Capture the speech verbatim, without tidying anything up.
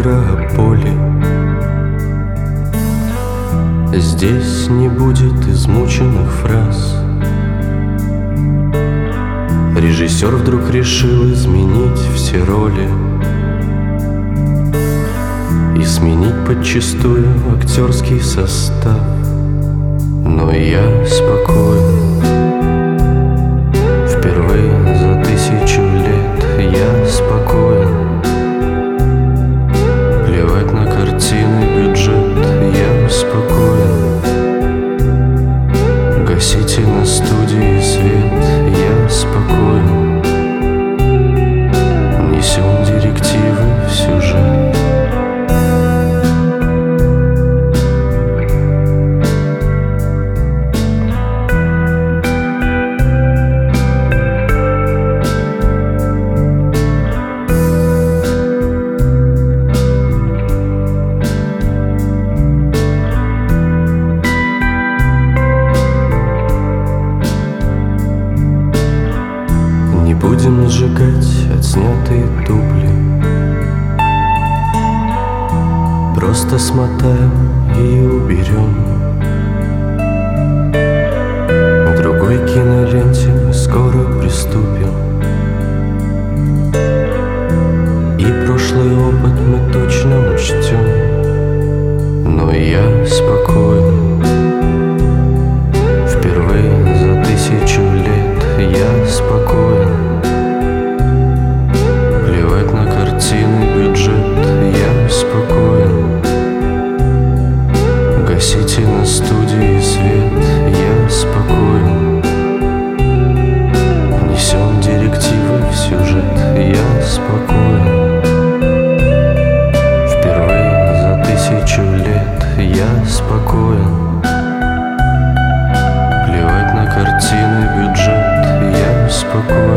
игра о поле. Здесь не будет измученных фраз. Режиссер вдруг решил изменить все роли и сменить подчистую актерский состав. Но я спокоен. Впервые за тысячу лет я спокоен. Плевать на картины, бюджет, я спокоен. Гасите на студии свет, я спокоен. Несем директивы в сюжет. Будем сжигать отснятые дубли. Просто смотаем и уберем. К другой киноленте мы скоро приступим. И прошлый опыт мы точно учтем. Но я спокоен. Впервые за тысячу лет я спокоен. Бюджет, я спокоен. Гасите на студии свет, я спокоен. Несем директивы в сюжет, я спокоен. Впервые за тысячу лет я спокоен. Плевать на картины, бюджет, я спокоен.